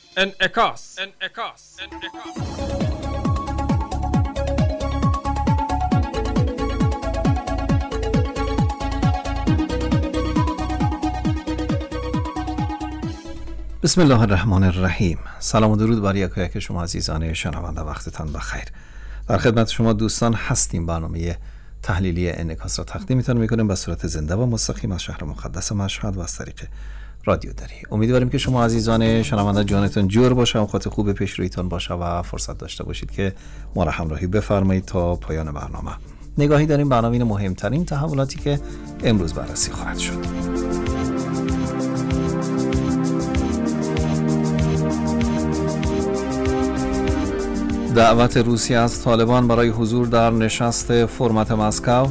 انعکاس. بسم الله الرحمن الرحیم. سلام و درود بر یک شما عزیزان شنونده، وقتتان بخیر. در خدمت شما دوستان هستیم. برنامه تحلیلی انعکاس را تقدیمتان میکنیم به صورت زنده و مستقیم از شهر مقدس مشهد و از طریق رادیو دری. امیدواریم که شما عزیزان شنونده جانتون جور باشه، اوقات خوب پیش رویتون باشه و فرصت داشته باشید که ما را همراهی بفرمایید تا پایان برنامه. نگاهی داریم برنامه مهمترین تحولاتی که امروز بررسی خواهد شد. دعوت روسیه از طالبان برای حضور در نشست فرمت مسکو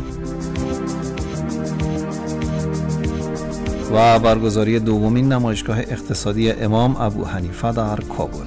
و برگزاری دومین نمایشگاه اقتصادی امام ابو حنیفه در کابل.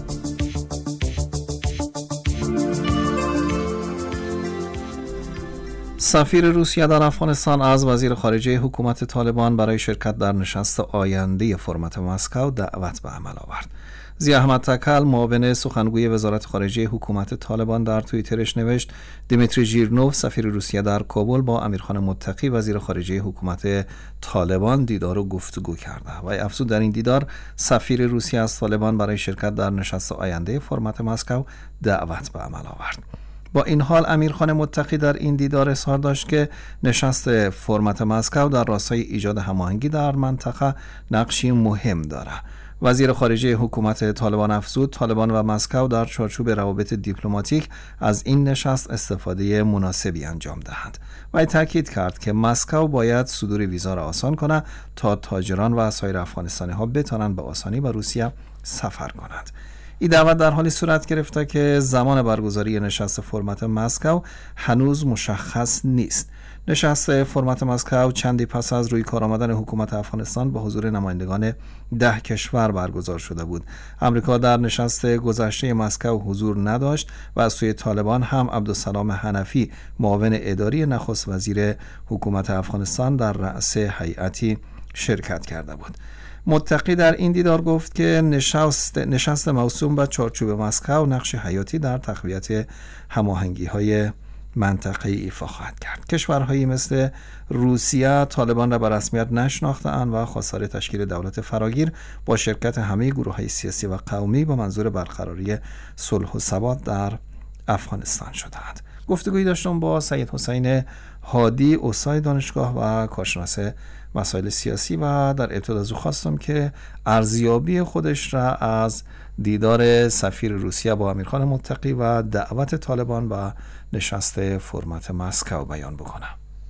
سفیر روسیه در افغانستان از وزیر خارجه حکومت طالبان برای شرکت در نشست آینده فرمت مسکو دعوت به عمل آورد. ضیاء احمد تکل، معاون سخنگوی وزارت خارجه حکومت طالبان، در توییترش نوشت دیمیتری ژیرنوف، سفیر روسیه در کابل، با امیرخان متقی وزیر خارجه حکومت طالبان دیدار و گفتگو کرده و افزود در این دیدار سفیر روسیه از طالبان برای شرکت در نشست آینده فرمت مسکو دعوت به عمل آورد. با این حال امیرخان متقی در این دیدار اظهار داشت که نشست فرمت مسکو در راستای ایجاد هماهنگی در منطقه نقشی مهم دارد. وزیر خارجه حکومت طالبان افزود طالبان و مسکو در چارچوب روابط دیپلماتیک از این نشست استفاده مناسبی انجام دهند و تاکید کرد که مسکو باید صدور ویزا را آسان کنه تا تاجران و سایر افغانستانی ها بتوانند به آسانی به روسیه سفر کنند. این دعوت در حالی صورت گرفته که زمان برگزاری نشست فرمت مسکو هنوز مشخص نیست. نشست فرمت مسکو چندی پس از روی کار آمدن حکومت افغانستان به حضور نمایندگان 10 کشور برگزار شده بود. امریکا در نشست گذشته مسکو حضور نداشت و از سوی طالبان هم عبدالسلام حنفی، معاون اداری نخست وزیر حکومت افغانستان، در رأس هیئتی شرکت کرده بود. متقی در این دیدار گفت که نشست موسوم به چارچوب مسکو نقش حیاتی در تقویت هماهنگی‌های منطقه‌ای ایفا خواهد کرد. کشورهایی مثل روسیه طالبان را به رسمیت نشناخته‌اند و خواستار تشکیل دولت فراگیر با شرکت همه گروه‌های سیاسی و قومی با منظور برقراری صلح و ثبات در افغانستان شده‌اند. گفتگویی داشتم با سید حسین هادی، استاد دانشگاه و کارشناس مسائل سیاسی، و در ابتدا از او خواستم که ارزیابی خودش را از دیدار سفیر روسیه با امیرخان متقی و دعوت طالبان و نشست فرمت مسکو بیان بکنه.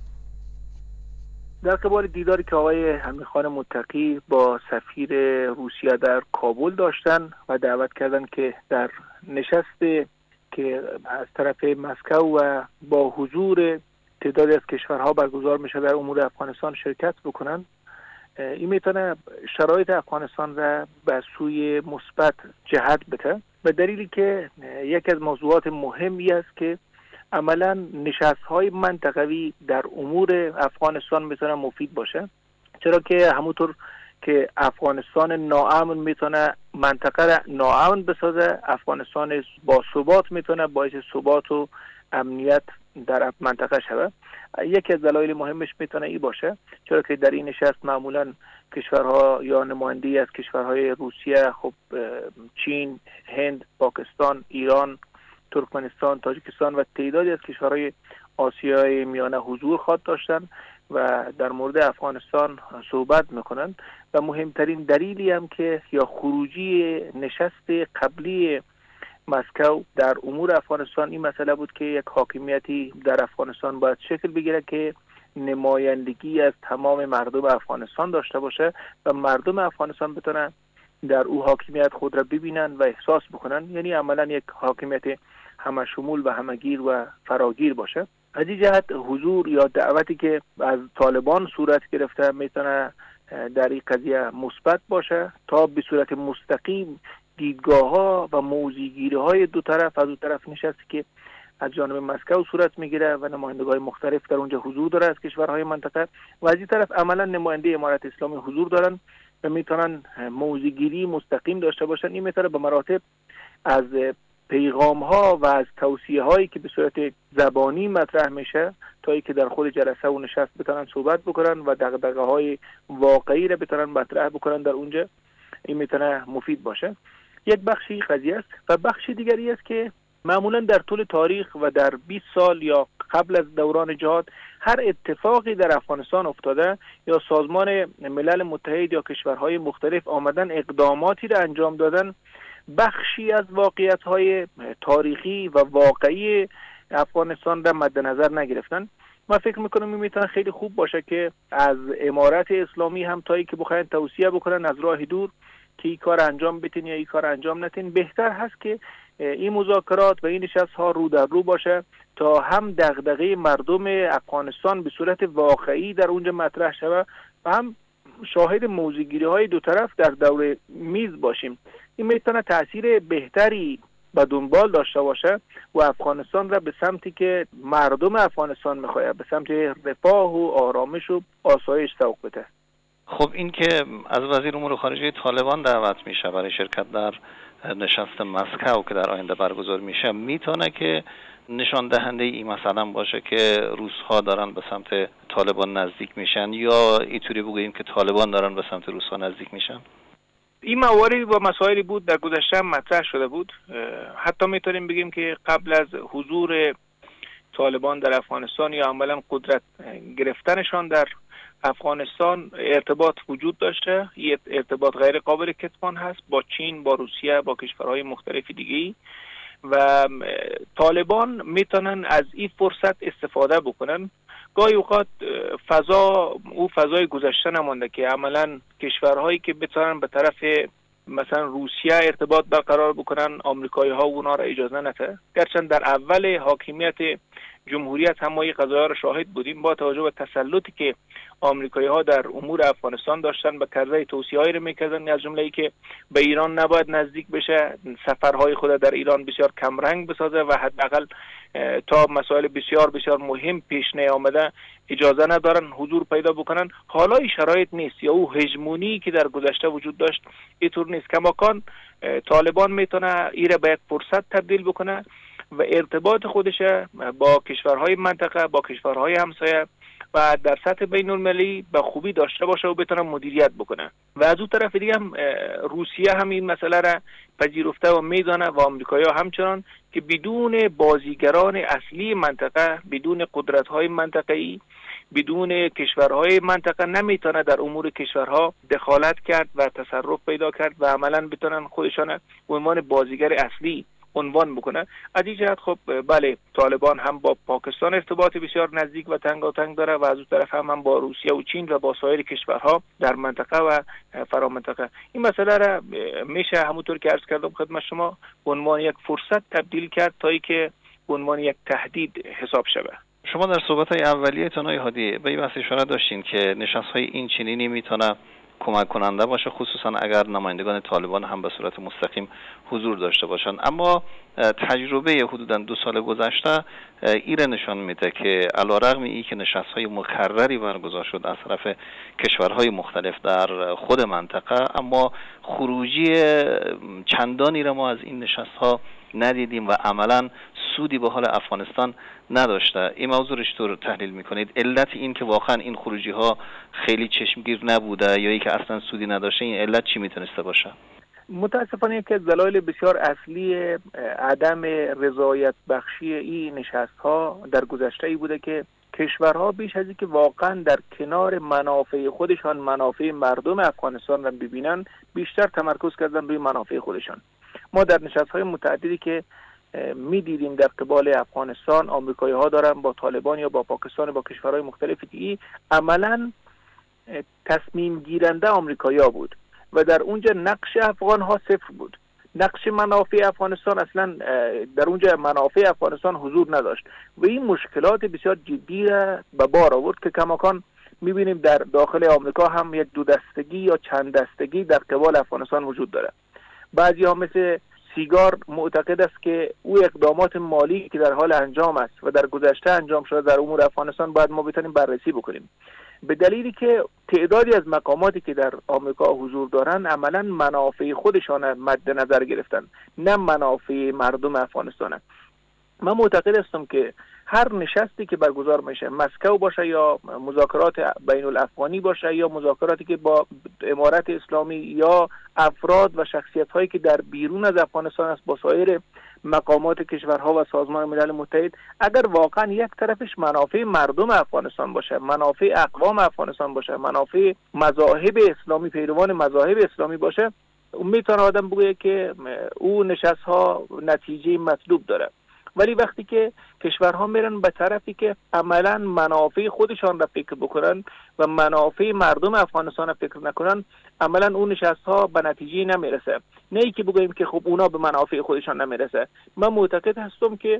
در قبال دیداری که آقای امیرخان متقی با سفیر روسیه در کابل داشتن و دعوت کردن که در نشست که از طرف مسکو و با حضور تعدادی از کشورها برگزار میشه در امور افغانستان شرکت بکنن، این میتونه شرایط افغانستان را به سوی مثبت جهت بده، به دلیلی که یکی از موضوعات مهمی است که عملا نشست‌های منطقوی در امور افغانستان میتونه مفید باشه، چرا که همونطور که افغانستان ناامن میتونه منطقه را ناامن بسازه، افغانستان با ثبات میتونه باعث ثبات و امنیت در منطقه شود. یکی از دلایل مهمش میتونه این باشه، چرا که در این نشست معمولا کشورها یا نمایندگی از کشورهای روسیه، خب چین، هند، پاکستان، ایران، ترکمنستان، تاجیکستان و تعدادی از کشورهای آسیای میانه حضور خواهد داشتن و در مورد افغانستان صحبت میکنن. و مهمترین دلیلی هم که یا خروجی نشست قبلی مسکو در امور افغانستان این مسئله بود که یک حاکمیتی در افغانستان باید شکل بگیره که نمایندگی از تمام مردم افغانستان داشته باشه و مردم افغانستان بتونن در او حاکمیت خود را ببینن و احساس بکنن، یعنی عملا یک حاکمیت همه شمول و همگیر و فراگیر باشه. از این جهت حضور یا دعوتی که از طالبان صورت گرفته میتونه در این قضیه مثبت باشه تا به صورت مستقیم دیدگاه‌ها و موضع‌گیری‌های دو طرف از دو طرف نشستی که از جانب مسکو صورت میگیره و نمایندگان مختلف در اونجا حضور داره از کشورهای منطقه و از این طرف عملا نماینده امارت اسلامی حضور دارن و میتونن موضع‌گیری مستقیم داشته باشن. این میتونه به مراتب از پیغام ها و از توصیه هایی که به صورت زبانی مطرح میشه تا اینکه در خود جلسه و نشست بتونن صحبت بکنن و دغدغه های واقعی را بتونن مطرح بکنن در اونجا. این میتونه مفید باشه. یک بخشی قضیه است و بخش دیگری است که معمولا در طول تاریخ و در 20 سال یا قبل از دوران جهاد هر اتفاقی در افغانستان افتاده یا سازمان ملل متحد یا کشورهای مختلف آمدن اقداماتی را انجام دادن، بخشی از واقعیت‌های تاریخی و واقعی افغانستان را مد نظر نگرفتن. من فکر میکنم این میتونه خیلی خوب باشه که از امارت اسلامی هم تایی که بخواین توصیه بکنن از راه دور که این کار انجام بتین یا این کار انجام نتین، بهتر هست که این مذاکرات و این نشست‌ها رو در رو باشه تا هم دغدغه مردم افغانستان به صورت واقعی در اونجا مطرح شود و هم شاهد موضع‌گیری‌های دو طرف در دور میز باشیم. این میتونه تأثیر بهتری به دنبال داشته باشه و افغانستان را به سمتی که مردم افغانستان میخواد، به سمت رفاه و آرامش و آسایش سوق بده. خب این که از وزیر امور خارجه طالبان دعوت میشه برای شرکت در نشست مسکو که در آینده برگزار میشه، میتونه که نشان دهنده این مثلا باشه که روس‌ها دارن به سمت طالبان نزدیک میشن، یا اینطوری بگوییم که طالبان دارن به سمت روس‌ها نزدیک میشن؟ این مواردی و مسائلی بود در گذشته مطرح شده بود. حتی میتونیم بگیم که قبل از حضور طالبان در افغانستان یا عملا قدرت گرفتنشان در افغانستان ارتباط وجود داشته. این ارتباط غیر قابل کتمان هست با چین، با روسیه، با کشورهای مختلف دیگه‌ای و طالبان میتونن از این فرصت استفاده بکنن. گاهی اوقات فضای گذشته نمانده که عملا کشورهایی که بتونن به طرف مثلا روسیه ارتباط برقرار بکنن، آمریکایی ها اونا را اجازه نده. گرچند در اول حاکمیت جمهوریت هم ما این قضایا را شاهد بودیم، با توجه به تسلطی که آمریکایی ها در امور افغانستان داشتن به کرده توصیه‌هایی را میکردن، از جمله ای که به ایران نباید نزدیک بشه، سفرهای خود در ایران بسیار کمرنگ بسازه و حداقل تا مسائل بسیار بسیار مهم پیش نیامده اجازه ندارن حضور پیدا بکنن. حالا این شرایط نیست، یا او هژمونی که در گذشته وجود داشت اینطور نیست. کماکان طالبان میتونه ایره به یک فرصت تبدیل بکنه و ارتباط خودش با کشورهای منطقه، با کشورهای همسایه و در سطح بین المللی به خوبی داشته باشه و بتونه مدیریت بکنه. و از اون طرف دیگه هم روسیه هم این مسئله را پذیرفته و میدانه و آمریکایی‌ها همچنان که بدون بازیگران اصلی منطقه، بدون قدرت‌های منطقه‌ای، بدون کشورهای منطقه نمیتونه در امور کشورها دخالت کرد و تصرف پیدا کرد و عملاً بتونن خودشان به عنوان بازیگر اصلی عنوان بکنه. از این جهت خب بله، طالبان هم با پاکستان ارتباط بسیار نزدیک و تنگاتنگ داره و از اون طرف هم با روسیه و چین و با سایر کشورها در منطقه و فرامنطقه. این مسئله را میشه همونطور که عرض کردم خدمت شما به عنوان یک فرصت تبدیل کرد تا اینکه به عنوان یک تهدید حساب شود. شما در صحبت‌های اولیه‌تان آقای هادی به این بحث اشاره داشتین که نشست‌های این چنینی میتونه کمک کننده باشه، خصوصا اگر نمایندگان طالبان هم به صورت مستقیم حضور داشته باشند. اما تجربه حدوداً 2 سال گذشته ایره نشان میده که علیرغم این که نشست‌های مکرری برگزار شد از طرف کشورهای مختلف در خود منطقه، اما خروجی چندانی را ما از این نشست‌ها ندیدیم و عملاً سودی به حال افغانستان نداشته. این موضوع رو چطور تحلیل میکنید؟ علت این که واقعا این خروجی ها خیلی چشمگیر نبوده یا اینکه اصلا سودی نداشته، این علت چی میتونسته باشه؟ متاسفانه که دلایل بسیار اصلی عدم رضایت بخشی این نشست ها در گذشته ای بوده که کشورها بیش از اینکه واقعا در کنار منافع خودشان منافع مردم افغانستان را ببینن، بیشتر تمرکز کردن روی منافع خودشان. ما در نشست های متعددی که می دیدیم در قبال افغانستان آمریکایی ها دارن با طالبان یا با پاکستان با کشورهای مختلف دیگه، عملا تصمیم گیرنده آمریکایی ها بود و در اونجا نقش افغان ها صفر بود. نقش منافع افغانستان اصلا در اونجا منافع افغانستان حضور نداشت و این مشکلات بسیار جدی را به بار آورد که کماکان میبینیم در داخل آمریکا هم یک دو دستگی یا چند دستگی در قبال افغانستان وجود داره. بعضی ها مثل سیگار معتقد است که او اقدامات مالی که در حال انجام است و در گذشته انجام شده در امور افغانستان باید ما بتونیم بررسی بکنیم. به دلیلی که تعدادی از مقاماتی که در آمریکا حضور دارن عملا منافع خودشان مد نظر گرفتن، نه منافع مردم افغانستان. من معتقد هستم که هر نشستی که برگزار میشه، مسکو باشه یا مذاکرات بین الافغانی باشه یا مذاکراتی که با امارت اسلامی یا افراد و شخصیت هایی که در بیرون از افغانستان است با سایر مقامات کشورها و سازمان ملل متحد، اگر واقعا یک طرفش منافع مردم افغانستان باشه، منافع اقوام افغانستان باشه، منافع مذاهب اسلامی، پیروان مذاهب اسلامی باشه، میتونه آدم بگه که او نشست ها نتیجه مطلوب داره. ولی وقتی که کشورها میرن به طرفی که عملا منافع خودشان را فکر بکنن و منافع مردم افغانستان را فکر نکنن، عملا اون نشست ها به نتیجه نمیرسه. نه ای که بگوییم که خب اونا به منافع خودشان نمیرسه. من معتقد هستم که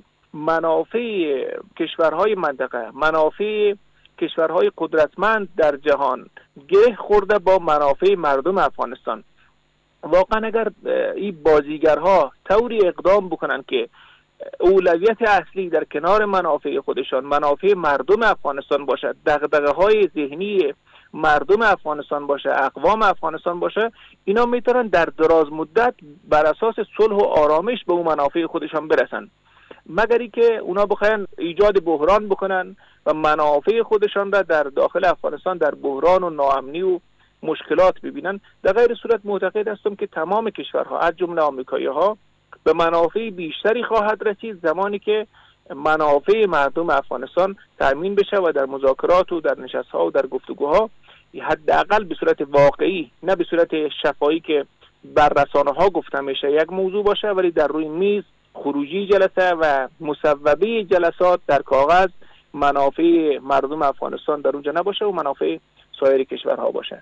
منافع کشورهای منطقه، منافع کشورهای قدرتمند در جهان گره خورده با منافع مردم افغانستان. واقعا اگر این بازیگرها طوری اقدام بکنن که اولویت اصلی در کنار منافع خودشان منافع مردم افغانستان باشه، دغدغه‌های ذهنی مردم افغانستان باشه، اقوام افغانستان باشه، اینا میتونن در دراز مدت بر اساس صلح و آرامش به اون منافع خودشان برسن. مگری که اونا بخواین ایجاد بحران بکنن و منافع خودشان را در داخل افغانستان در بحران و ناامنی و مشکلات ببینن، در غیر صورت معتقد هستم که تمام کشورها از جمله آمریکایی‌ها به منافع بیشتری خواهد رسید زمانی که منافع مردم افغانستان تامین بشه و در مذاکرات و در نشست‌ها و در گفتگوها حداقل به صورت واقعی، نه به صورت شفاهی که بر رسانه‌ها گفته میشه یک موضوع باشه، ولی در روی میز خروجی جلسه و مصوبه جلسات در کاغذ منافع مردم افغانستان در اونجا نباشه و منافع سایر کشورها باشه.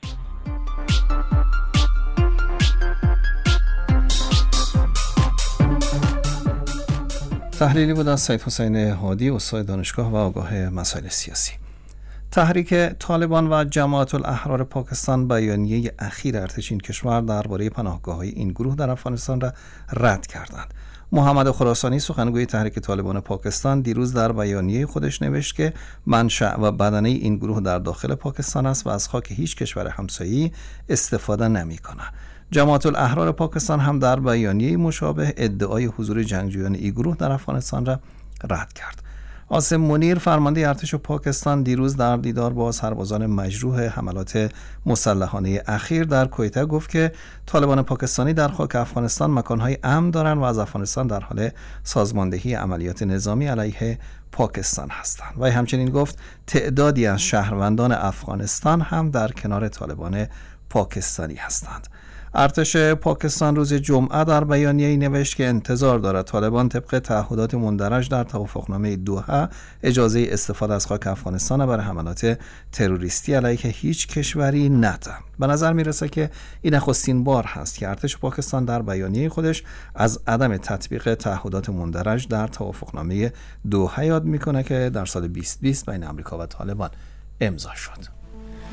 تحلیلی بود از سید حسین هادی، استاد دانشگاه و آگاه مسائل سیاسی. تحریک طالبان و جماعت الاحرار پاکستان بیانیه اخیر ارتش این کشور درباره پناهگاه‌های این گروه در افغانستان را رد کردند. محمد خراسانی سخنگوی تحریک طالبان پاکستان دیروز در بیانیه خودش نوشت که منشأ و بدنه این گروه در داخل پاکستان است و از خاک هیچ کشور همسایه‌ای استفاده نمی‌کند. جماعت الاحرار پاکستان هم در بیانیه مشابه ادعای حضور جنگجویان این گروه در افغانستان را رد کرد. عاصم منیر فرمانده ارتش پاکستان دیروز در دیدار با سربازان مجروح حملات مسلحانه اخیر در کویته گفت که طالبان پاکستانی در خاک افغانستان مکانهای امن دارند و از افغانستان در حال سازماندهی عملیات نظامی علیه پاکستان هستند. و همچنین گفت تعدادی از شهروندان افغانستان هم در کنار طالبان پاکستانی هستند. ارتش پاکستان روز جمعه در بیانیه‌ای نوشت که انتظار دارد طالبان طبق تعهدات مندرج در توافقنامه دوحه اجازه استفاده از خاک افغانستان برای حملات تروریستی علیه هیچ کشوری نده. به نظر میرسه که این نخستین بار هست که ارتش پاکستان در بیانیه خودش از عدم تطبیق تعهدات مندرج در توافقنامه دوحه یاد میکنه که در سال 2020 بین آمریکا و طالبان امضا شد.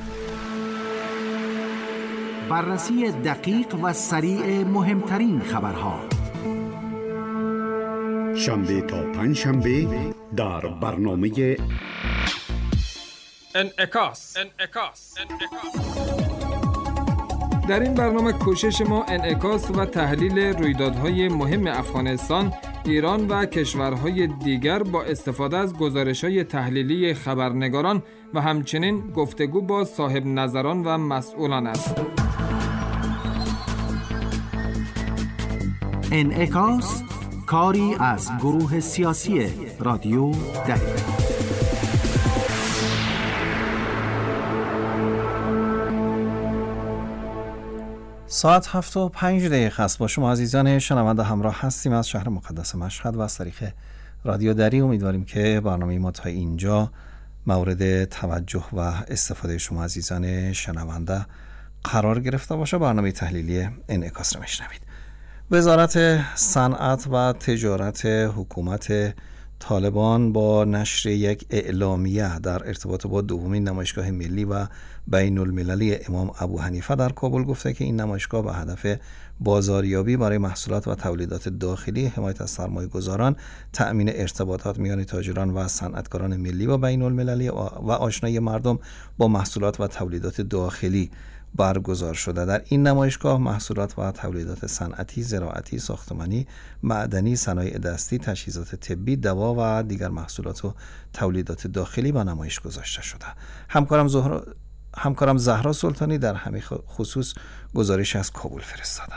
بررسی دقیق و سریع مهمترین خبرها شنبه تا پنجشنبه در برنامه انعکاس. در این برنامه کوشش ما انعکاس و تحلیل رویدادهای مهم افغانستان، ایران و کشورهای دیگر با استفاده از گزارش‌های تحلیلی خبرنگاران و همچنین گفتگو با صاحب نظران و مسئولان است. انعکاس، کاری از گروه سیاسی رادیو دری. ساعت 7:05 است. با شما عزیزان شنونده همراه هستیم از شهر مقدس مشهد و از طریق رادیو دری. امیدواریم که برنامه ما تا اینجا مورد توجه و استفاده شما عزیزان شنونده قرار گرفته باشه. برنامه تحلیلی انعکاس رو میشنوید. وزارت صنعت و تجارت حکومت طالبان با نشر یک اعلامیه در ارتباط با دومین نمایشگاه ملی و بین المللی امام ابو حنیفه در کابل گفته که این نمایشگاه به هدف بازاریابی برای محصولات و تولیدات داخلی، حمایت از سرمایه‌گذاران، تأمین ارتباطات میان تاجران و صنعتکاران ملی و بین المللی و آشنایی مردم با محصولات و تولیدات داخلی برگزار شده. در این نمایشگاه محصولات و تولیدات صنعتی، زراعتی، ساختمانی، معدنی، صنایع دستی، تجهیزات طبی، دوا و دیگر محصولات و تولیدات داخلی به نمایش گذاشته شده. همکارم زهرا سلطانی در همین خصوص گزارش از کابل فرستاده.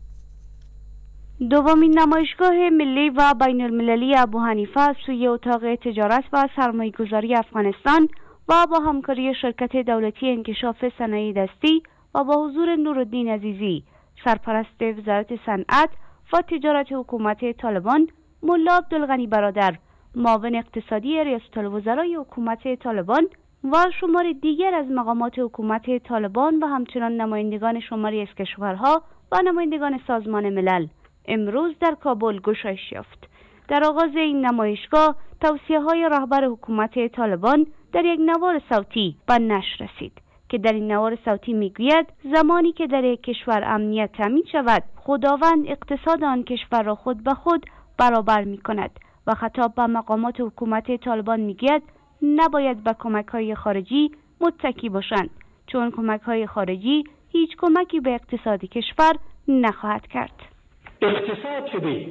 دومین نمایشگاه ملی و بین المللی ابو حنیفه از سوی اتاق تجارت و سرمایه‌گذاری افغانستان و با همکاری شرکت دولتی انکشاف صنایع دستی و با حضور نورالدین عزیزی، سرپرست وزارت صنعت و تجارت حکومت طالبان، ملا عبدالغنی برادر، معاون اقتصادی ریاست الوزرای حکومت طالبان و شمار دیگر از مقامات حکومت طالبان و همچنان نمایندگان شماری از کشورها و نمایندگان سازمان ملل امروز در کابل گشایش یافت. در آغاز این نمایشگاه توصیه‌های رهبر حکومت طالبان در یک نوار صوتی به نشر رسید که در این نوار صوتی میگوید زمانی که در یک کشور امنیت تامین شود، خداوند اقتصاد آن کشور را خود به خود برابر می‌کند و خطاب به مقامات حکومت طالبان میگوید نباید به کمک‌های خارجی متکی باشند، چون کمک‌های خارجی هیچ کمکی به اقتصاد کشور نخواهد کرد. اقتصاد شده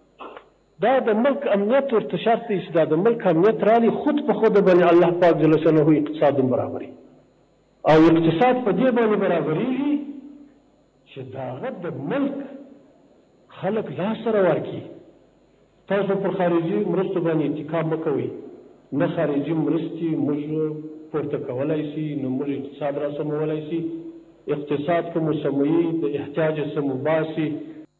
دا د ملک امنیت ورته شرط دی چې دا د ملک امنیت رالی خود په خود باندې الله پاک جل شانه اقتصاد برابري او اقتصاد په دې باندې برابرېږي چې داغه د ملک خلک لاس سره ورکړي. تاسو پر خارجي مرستو باندې اتکا مه کوئ، نه خارجي مرستې موږ پورته کولی شي، نه موږ اقتصاد را سمولی شي. اقتصاد که مو سمویي د احتیاج څخه مو باسي.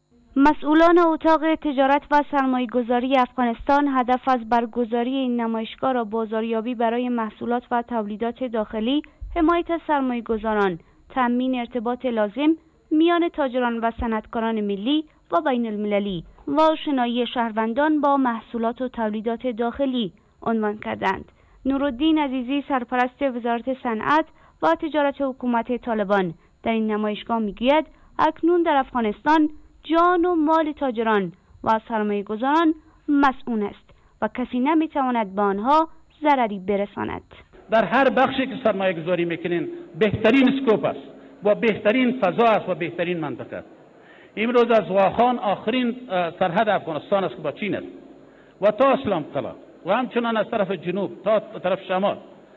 مسئولان اتاق تجارت و سرمایه‌گذاری افغانستان هدف از برگزاری این نمایشگاه را بازاریابی برای محصولات و تولیدات داخلی، حمایت از سرمایه‌گذاران، تأمین ارتباط لازم میان تاجران و صنعتکاران ملی و بین المللی و آشنایی شهروندان با محصولات و تولیدات داخلی عنوان کردند. نورالدین عزیزی، سرپرست وزارت صنعت و تجارت حکومت طالبان، در این نمایشگاه میگوید اکنون در افغانستان جان و مال تاجران و سرمایه‌گذاران مسئول است و کسی نمیتواند به آنها ضرری برساند. در هر بخشی که سرمایه گذاری میکنین بهترین اسکوپ است و بهترین فضا است و بهترین منطقه است. امروز از واخان آخرین سرحد افغانستان است که با چین است و تا اسلام قلعه و همچنان از طرف جنوب تا طرف شمال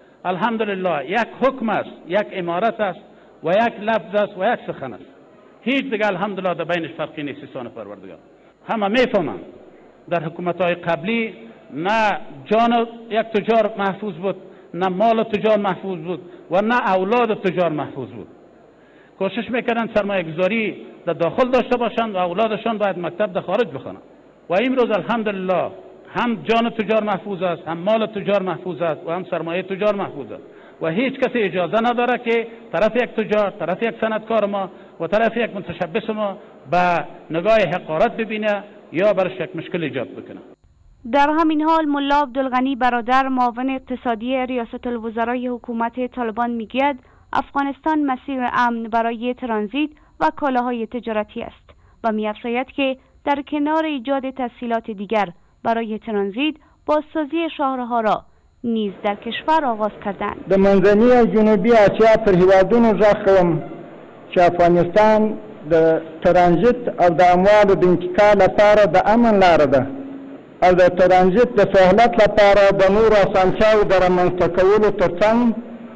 الحمدلله یک حکم است، یک امارت است و یک لفظ است و یک سخن است. هیچ دیگه الحمدلله در بینش فرقی نیست. سان پروردگار همه میفهمند در حکومت‌های قبلی نه جان یک تجار محفوظ بود، نه مال تجار محفوظ بود و نه اولاد تجار محفوظ بود. کوشش میکردن سرمایه گذاری در داخل داشته باشند و اولادشان باید مکتب در خارج بخوانند و امروز الحمدلله هم جان تجار محفوظ است، هم مال تجار محفوظ است و هم سرمایه تجار محفوظ است و هیچ کسی اجازه نداره که طرف یک تجار، طرف یک صنعتکار ما و طرف یک متشبث ما به نگاه حقارت ببینه یا برش یک مشکل ایجاد بکنه. در همین حال ملا عبدالغنی برادر، معاون اقتصادی ریاست الوزرای حکومت طالبان میگوید افغانستان مسیر امن برای ترانزیت و کالاهای تجارتی است و می‌افزاید که در کنار ایجاد تسهیلات دیگر برای ترانزیت، بازسازی شاهراه را نیز در کشور آغاز کردند. د منځني او جنوبي اسیا پر هیوادونو غږ کوم چې افغانستان د ترانزیت او د اموالو د انتقال لپاره د امن لاره ده او د ترانزیت د سهولت لپاره د نورو اسانتیاوو د رامنځته کولو ترڅنګ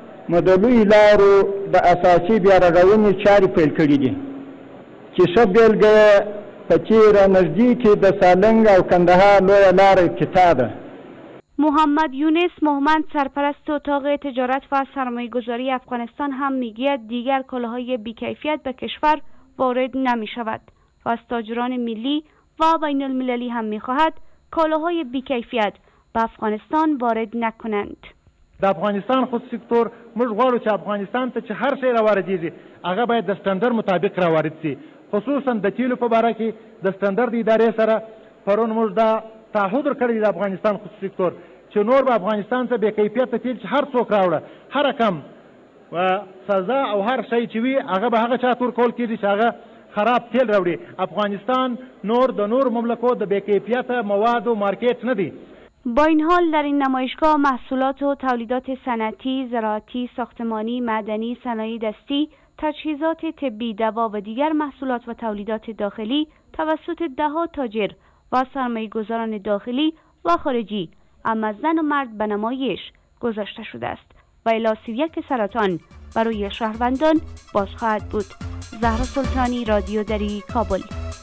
د لویو لارو د اساسي بیارغونې چارې پیل کړي دي چې ښه بېلګه یې په تېره نږدې کې د سالنګ او کندهار لویه لاره افتتاح ده. محمد یونس مومند، سرپرست اتاق تجارت و سرمایه‌گذاری افغانستان هم میگوید دیگر کالاهای بیکیفیت به کشور وارد نمی شود و از تاجران ملی و بین المللی هم میخواهد کالاهای بیکیفیت به افغانستان وارد نکنند. د افغانستان خود سکتور موږ غواړو چې افغانستان ته چې هر شی راوارجېږي هغه باید د ستندر مطابق راوارد شي، خصوصا د تیلو په باره کې د ستندر د ادارې سره پرون موږ دا تعهد ورکړی د افغانستان خصوصي سکتور چې نور به افغانستان ته بې کیفیته تیل چې هر څوک راوړه هر کم و سزا او هر شی چې وي هغه به هغه چاته ورکول کېږي چې هغه خراب تیل راوړي. افغانستان نور د نور مملکو د بې کیفیته موادو مارکیت نه دی. با این حال در این نمایشگاه محصولات و تولیدات صنعتی، زراعتی، ساختمانی، معدنی، صنایع دستی، تجهیزات طبی، دوا و دیگر محصولات و تولیدات داخلی توسط ده‌ها تاجر و سرمایه‌گذاران داخلی و خارجی اما زن و مرد به نمایش گذاشته شده است و الی سیریک سرطان برای شهروندان باز خواهد بود. زهرا سلطانی، رادیو دری، کابل.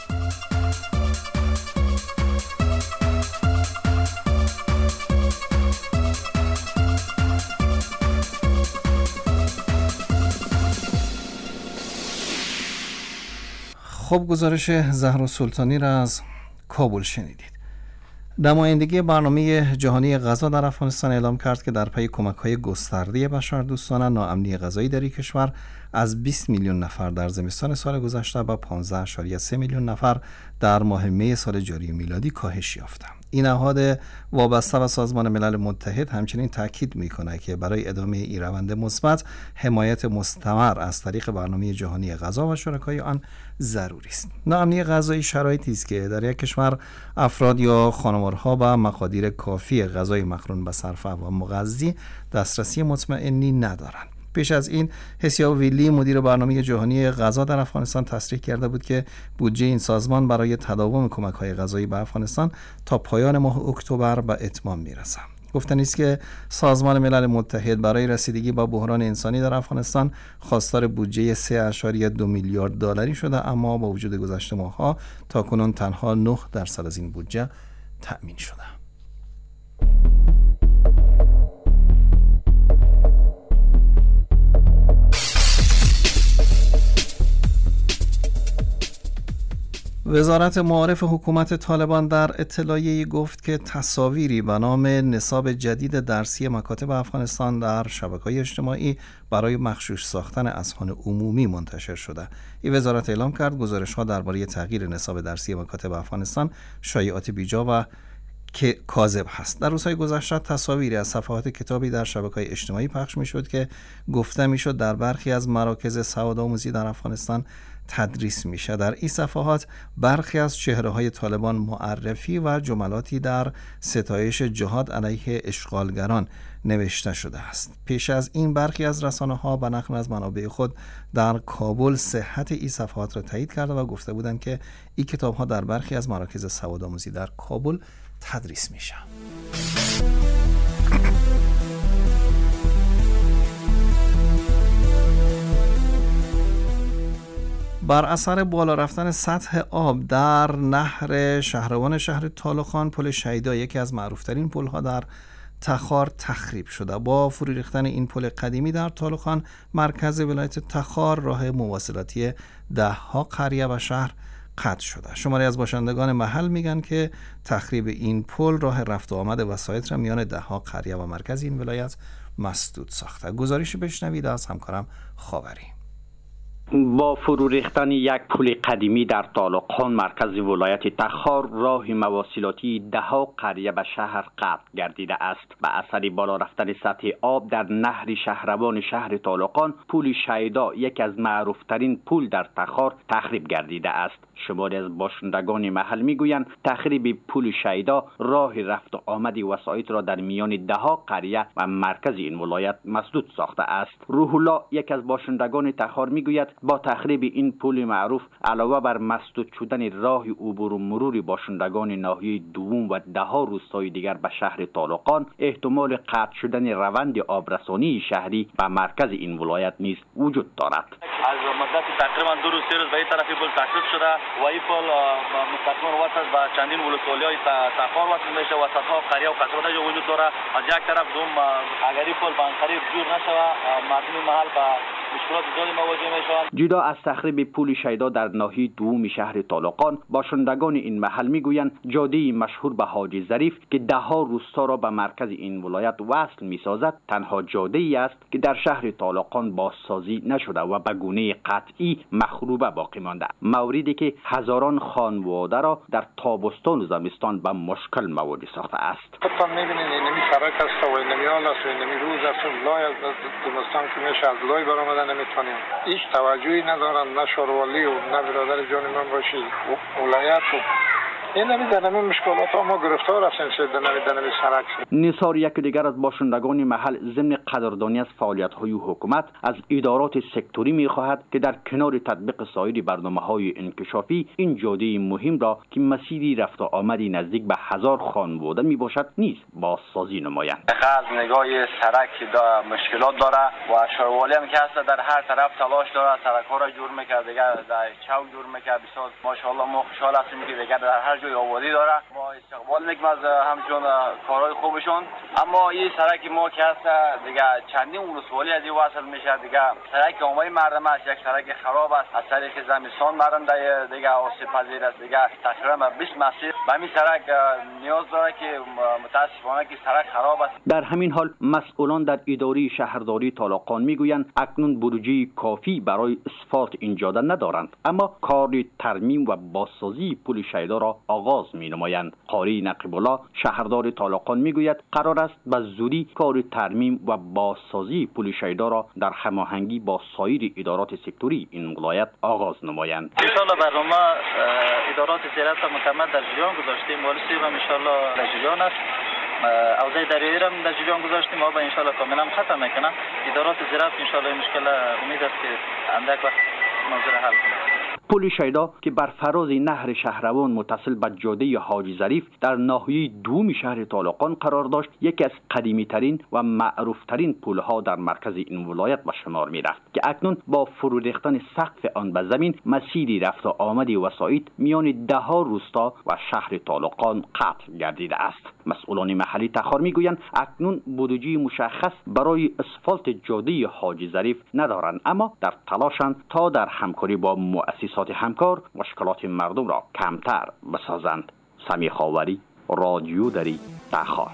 خب گزارش زهرا سلطانی را از کابل شنیدید. نمایندگی برنامه جهانی غذا در افغانستان اعلام کرد که در پی کمک‌های گسترده بشردوستانه ناامنی غذایی در این کشور از 20 میلیون نفر در زمستان سال گذشته به 15.3 میلیون نفر در ماه می سال جاری میلادی کاهش یافت. این نهاد وابسته به سازمان ملل متحد همچنین تاکید می‌کند که برای ادامه این روند مثبت حمایت مستمر از طریق برنامه جهانی غذا و شرکای آن ضروری است. ناامنی غذایی شرایطی است که در یک کشور افراد یا خانوارها به مقادیر کافی غذای مقرون به صرفه و مغذی دسترسی مطمئنی ندارند. پیش از این حسیا ویلی مدیر برنامه جهانی غذا در افغانستان تصریح کرده بود که بودجه این سازمان برای تداوم کمک‌های غذایی به افغانستان تا پایان ماه اکتبر به اتمام میرسد. گفتنی است که سازمان ملل متحد برای رسیدگی با بحران انسانی در افغانستان خواستار بودجه 3.2 میلیارد دلاری شده، اما با وجود گذشته ماه‌ها تاکنون تنها 9% از این بودجه تأمین شده. وزارت معارف حکومت طالبان در اطلاعیه‌ای گفت که تصاویری به نام نصاب جدید درسی مکاتب افغانستان در شبکه‌های اجتماعی برای مغشوش ساختن اذهان عمومی منتشر شده. این وزارت اعلام کرد گزارش‌ها درباره تغییر نصاب درسی مکاتب افغانستان شایعات بیجا و که کاذب هست. در روزهای گذشته تصاویری از صفحات کتابی در شبکه‌های اجتماعی پخش می‌شد که گفته می‌شد در برخی از مراکز سوادآموزی در افغانستان تدریس میشه. در این صفحات برخی از چهره‌های طالبان معرفی و جملاتی در ستایش جهاد علیه اشغالگران نوشته شده است. پیش از این برخی از رسانه‌ها به نقل از منابع خود در کابل صحت این صفحات را تایید کرده و گفته بودند که این کتاب‌ها در برخی از مراکز سوادآموزی در کابل تدریس میشه. بر اثر بالا رفتن سطح آب در نهر شهروان شهر طالقان، پل شیدا یکی از معروفترین پل‌ها در تخار تخریب شده. با فرو ریختن این پل قدیمی در طالقان، مرکز ولایت تخار، راه مواصلاتی ده‌ها قریه و شهر قطع شده. شماری از باشندگان محل میگن که تخریب این پل راه رفت و آمد وسایط را میان ده‌ها قریه و مرکز این ولایت مسدود ساخته. گزارشی بشنوید از همکارم خاوری. با فرو ریختن یک پل قدیمی در طالقان، مرکز ولایت تخار، راه مواصلاتی ده‌ها قریه به شهر قطع گردیده است. به اثر بالا رفتن سطح آب در نهر شهروان شهر طالقان، پل شیدا یکی از معروفترین پل در تخار تخریب گردیده است. شماری از باشندگان محل میگویند تخریب پل شیدا راه رفت و آمد وسایط را در میان ده‌ها قریه و مرکز این ولایت مسدود ساخته است. روح الله یک از باشندگان تخار میگوید با تخریب این پل معروف علاوه بر مسدود شدن راه عبور و مرور باشندگان ناحیه دوم و ده‌ها روستای دیگر به شهر طالقان، احتمال قطع شدن روند آبرسانی شهری و مرکز این ولایت نیز وجود دارد. از مدت تقریبا 2 روز 3 روز به این طرف پل تخریب شده و این پل مستقیما وصل به چندین ولسوالی‌های تخار وصل میشه. وسط‌ها قریه و قصبات وجود داره. از یک طرف دوم اگر این پل به قریب جور نشود، مردم محل به مشکلات زیادی مواجه میشن. جدا از تخریب پل شیدا در ناحیه دوم شهر طالقان، باشندگان این محل میگویند جاده مشهور به حاجی ظریف که دهها روستا را به مرکز این ولایت وصل میسازد تنها جاده ای است که در شهر طالقان بازسازی نشده و به گونه قطعی مخروبه باقی مانده، موردی که هزاران خانواده را در تابستان و زمستان به مشکل مواجه ساخته است. خودتان میبینید اینمی سرک است و اینمی حال است و اینمی روز است و لای از زمستان که میشه از لای برآمدن نمیتونیم. هیچ توجهی ندارن، نه شوروالی و نه برادر جان من باشی ولایت و این نمیدانم این مشکلات ها ما گرفتار هستیم شده نمیدانم سرک. نثار یک دیگر از باشندگان محل ضمن قدردانی از فعالیت های حکومت از ادارات سکتوری میخواهد که در کنار تطبیق سایر برنامه‌های انکشافی این جاده مهم را که مسیری رفت و آمدی نزدیک به 1000 خانواده میباشد نیز بازسازی نمایند. از نگاه سرک مشکلات داره و شوروالی هم که هست در هر طرف تلاش داره سرک‌ها را جور میکرد، دیگر در چو جور میکرد. بسیار ماشاءالله ما خوشحال هستیم که دیگر در هر جای آبادی داره. ما استقبال میکنیم از همچون کارهای خوبشون. اما این سرک ما که هست دیگه چندین ولسوالی از این وصل میشه. دیگه سرک عامه مردم است، یک سرک خراب است. از طریق زمستان مردم دیگه آسیب پذیر است. دیگه تقریبا 20 مسیر به همین سرک نیاز داره که متاسفانه که سرک خراب است. در همین حال مسئولان در اداره شهرداری طالقان میگویند اکنون بودجه کافی برای اسفالت این جاده ندارند، اما کار ترمیم و بازسازی پل شیدا را آغاز می‌نمایند. قاری نقیب الله شهردار طالقان میگوید قرار است به زودی کار ترمیم و بازسازی پل شیدا را در هماهنگی با سایر ادارات سکتوری این ولایت آغاز نمایند. ان شاءالله برنامه ادارات زراعت مکمل در جریان گذاشتیم، والسی و ان شاءالله در جریان است. اوضاع دریایی را در جریان گذاشتیم و ان شاءالله کاملا ختم میکنه. ادارات زراعت ان شاءالله مشکل امید است که اندک وقت موضوع حل کنه. پل شیدا که بر فراز نهر شهروان متصل به جاده حاجی ظریف در ناحیه دوم شهر طالقان قرار داشت، یکی از قدیمی ترین و معروف ترین پل ها در مرکز این ولایت به شمار می رفت که اکنون با فرو ریختن سقف آن به زمین مسیری رفت و آمد وسایط میان دهها روستا و شهر طالقان قطع گردیده است. مسئولان محلی تخار میگویند اکنون بودجه مشخص برای اسفالت جاده حاجی ظریف ندارند، اما در تلاشند تا در همکاری با مؤسسات همکار مشکلات مردم را کمتر بسازند. سمی خاوری، رادیو دری، تخار.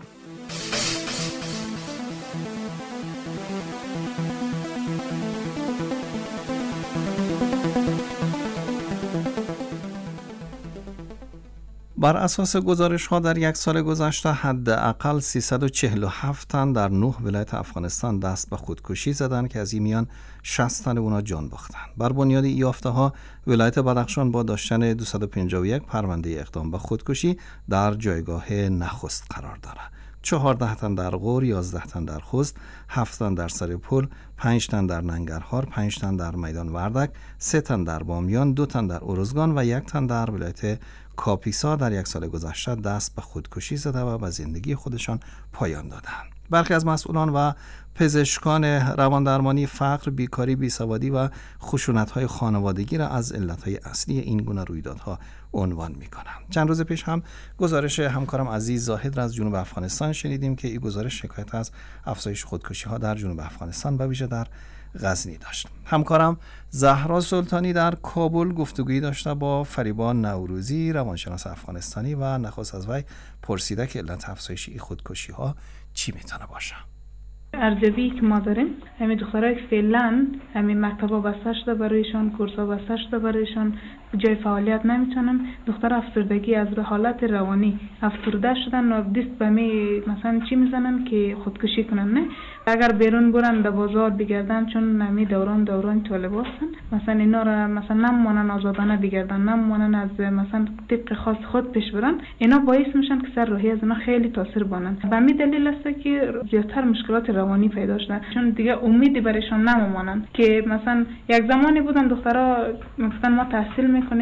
بر اساس گزارش‌ها در یک سال گذشته حداقل 347 تن در 9 ولایت افغانستان دست به خودکشی زدند که از این میان 60 تن اونا جان باختند. بر بنیاد این یافته‌ها ولایت بدخشان با داشتن 251 پرونده اقدام به خودکشی در جایگاه نخست قرار دارد. 14 تن در غور، 11 تن در خوست، 7 تن در سرپل، 5 تن در ننگرهار، 5 تن در میدان وردک، 3 تن در بامیان، 2 تن در ارزگان و 1 تن در ولایت کاپیسا در یک سال گذشته دست به خودکشی زده و به زندگی خودشان پایان دادند. برخی از مسئولان و پزشکان رواندرمانی فقر، بیکاری، بیسوادی و خشونت‌های خانوادگی را از علت‌های اصلی این گونه رویدادها عنوان می‌کنند. چند روز پیش هم گزارش همکارم عزیز زاهد را از جنوب افغانستان شنیدیم که این گزارش شکایت از افزایش خودکشی‌ها در جنوب افغانستان به ویژه در غزنی داشت. همکارم زهرا سلطانی در کابل گفتگویی داشته با فریبا نوروزی، روانشناس افغانستانی، و نخست از وی پرسیده که علت افزایش این خودکشی‌ها چی میتونه باشه. ارزیابی که ما داریم همین دخترایی که فعلا همین مکتبا بسته شده برایشان، کورسا بسته شده برایشان، جای فعالیت نمیتونن، دختر افسردگی از حالت روانی افسرده شدن و دست به می مثلا چی میزنن که خودکشی کنن. نه اگر بیرون برن در بازار بگردن، چون نمی دوران طالب هستن، مثلا اینا را مثلا نمونن آزادانه بگردن، نمونن از مثلا طبق خاص خود پیش برن، اینا باعث میشن که سر روحی از اینا خیلی تاثیر بانن. به همین دلیل است که زیادتر مشکلات روانی پیدا شده، چون دیگه امیدی برایشان نمیمونن که مثلا یک زمانی بودن دخترها مثلا ما تحصیل میکنیم،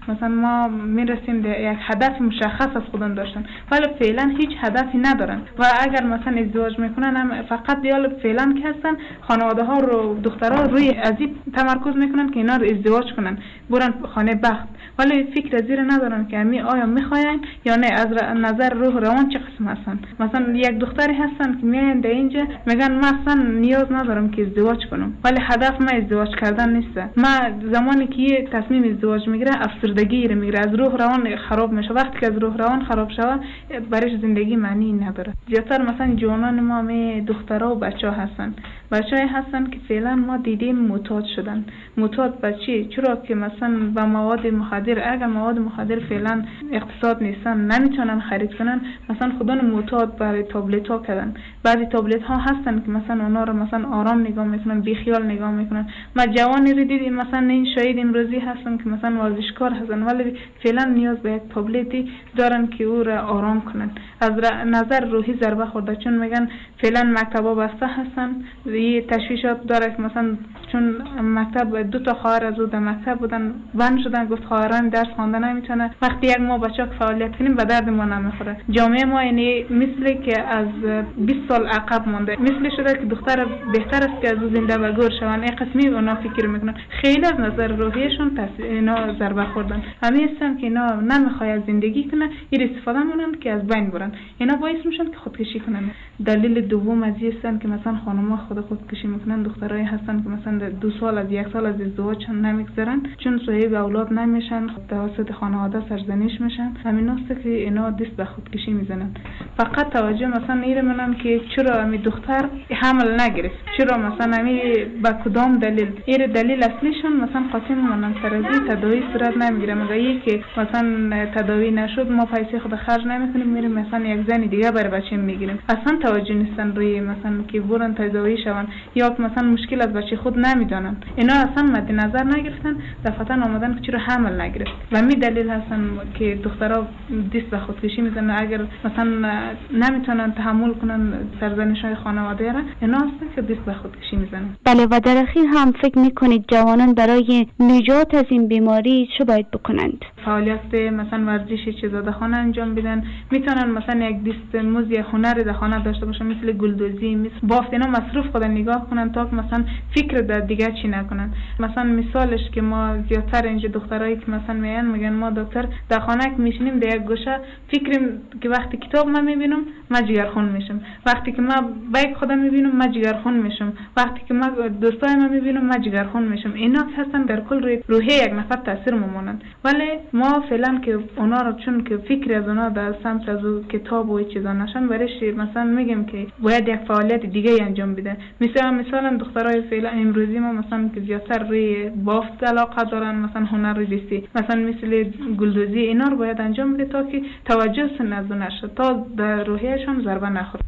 مثلا ما میرسیم به یک هدف مشخص از خودم داشتن، ولی فعلا هیچ هدفی ندارن و اگر مثلا ازدواج میکنن هم فقط دیال فعلا که هستن خانواده ها رو دخترها روی ازی تمرکز میکنن که اینا رو ازدواج کنن برن خانه بخت، ولی فکر زیر ندارن که آیا میخواین یا نه. از نظر روح روان چه قسم هستن؟ مثلا یک دختری هستن که میاین در اینجا میگن من اصلا نیاز ندارم که ازدواج کنم، ولی هدف من ازدواج کردن نیست. من زمانی که تصمیم ازدواج میگیره افسردگی رو میگیره، از روح روان خراب میشه. وقتی که از روح روان خراب شوه برایش زندگی معنی نداره. زیادتر مثلا جوانان ما دخترها و بچه‌ها هستن، بچه‌ای هستن که فعلا ما دیدیم معتاد شدن. معتاد به چی؟ چرا که مثلا به مواد مخدر، اگر مواد مخدر فعلا اقتصاد نیستن نمیتونن خرید کنن، مثلا خودن معتاد برای تابلت ها کردن. بعضی تابلت ها هستن که مثلا اونا رو مثلا آرام نگاه میکنن، بی خیال نگاه میکنن. ما جوانی رو دیدیم مثلا این شاهد امروزی هستن که مثلا ورزشکار هستن ولی فعلا نیاز به یک تابلتی دارن که او را آرام کنن. از نظر روحی ضربه خورده، چون میگن فعلا مکتبا بسته هستن. یه تشویشات داره که مثلا چون مکتب 2 خواهر از او در مکتب بودن بند شدن، گفت خواهران درس خواندن نمیتونه. وقتی یک ما بچه‌ها فعالیت کنیم به درد ما نمیخوره. جامعه ما یعنی مثلی که از 20 سال عقب مونده، مثلی شده که دختر بهتر است که از زنده و گور شون. این قسمی اونا فکر میکنن، خیلی از نظر روحیشون اینا ضربه خوردن. همین هستن که اینا نمیخواد زندگی کنه، این استفاده میکنن که از بین برن. اینا باعث میشن که خودکشی کنن. دلیل دوم از این هستن که مثلا خانم‌ها خودکشی میکنن. دخترایی هستن که مثلا 2 سال از 1 سال از ازدواج نمیگذرن، چون صاحب اولاد نمیشن، توسط خانواده سرزنش میشن. همین است که اینا دست به خودکشی میزنن. فقط توجه مثلا ایره منن که چرا می دختر حمل نگرفت، چرا مثلا می با کدام دلیل. ایره دلیل اصلیشون مثلا قاطی میمونن، سرازی تداوی صورت نمیگیره. میگه که مثلا تداوی نشد ما پیسه خود خرج نمیکنیم، میریم مثلا یک زن دیگه برای بچه میگیریم. اصلا توجه نیستن روی مثلا که برن تداوی شون، یا مثلا مشکل از بچه خود نمیدونن. اینا اصلا مد نظر نگرفتن، دفعتن آمدن که چرا حمل نگرفت. و می دلیل هستن که دخترها دست به خودکشی میزنن. اگر مثلا نمیتونن تحمل کنن سرزنش‌های خانواده را، اینا هستن که دست به خودکشی میزنن. بله، و در اخیر هم فکر میکنید جوانان برای نجات از این بیماری چه باید بکنند؟ فعالیت مثلا ورزشی چیزا در خانه انجام بدن. میتونن مثلا یک دست موز یا هنر در خانه داشته باشن، مثل گلدوزی، مثل بافت. اینا مصروف خود نگاه کنن تا مثلا فکر در دیگه چی نکنن. مثلا مثالش که ما زیادتر اینجا دخترایی که مثلا میگن ما دکتر در خانه که میشینیم در یک گوشه فکریم که وقتی کتاب من میبینم من جگرخون میشم، وقتی که من بیک خودم میبینم من جگرخون میشم، وقتی که من دوستای من میبینم من جگرخون میشم. اینا هستن در کل روحی یک نفر تاثیر میمونن. ولی ما فعلا که اونا رو چون که فکر از اونا در سمت از کتاب و چیزا نشن، برش مثلا میگم که باید یک فعالیت دیگه انجام بده. مثلا دخترای فعلا امروزی ما مثلا که زیادتر روی بافت علاقه دارن، مثلا هنر دستی، مثلا مثل گلدوزی، اینا رو باید انجام بده تا که توجه سن از نشه، تا در روحیشون ضربه نخوره.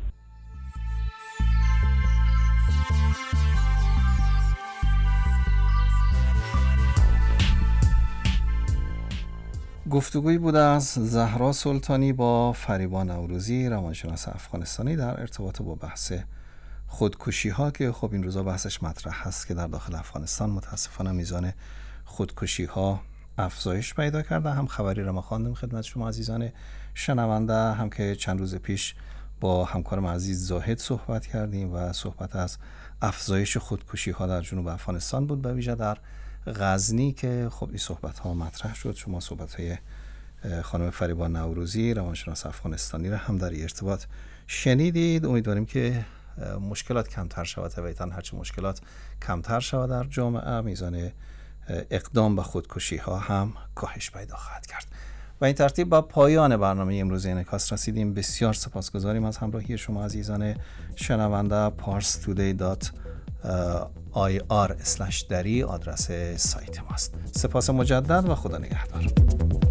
گفتگویی بود از زهرا سلطانی با فریبا نوروزی، روانشناس افغانستانی، در ارتباط با بحث خودکشی ها که خب این روزا بحثش مطرح هست که در داخل افغانستان متاسفانه میزان خودکشی ها افزایش پیدا کرده. هم خبری را ما خواندیم خدمت شما عزیزان شنونده، هم که چند روز پیش با همکارم عزیز زاهد صحبت کردیم و صحبت از افزایش خودکشی ها در جنوب افغانستان بود، به ویژه در غزنی که خب این صحبت ها مطرح شد. شما صحبت های خانم فریبا نوروزی روانشناس افغانستانی را هم در ارتباط شنیدید. امیدواریم که مشکلات کمتر شود، طبعاً هرچه مشکلات کمتر شود در جامعه، میزان اقدام به خودکشی ها هم کاهش پیدا خواهد کرد. و این ترتیب با پایان برنامه امروز انعکاس رسیدیم. بسیار سپاسگزاریم از همراهی شما عزیزان شنونده. parstoday.ir/dari آدرس سایت ماست. سپاس مجدد و خدا نگهدار.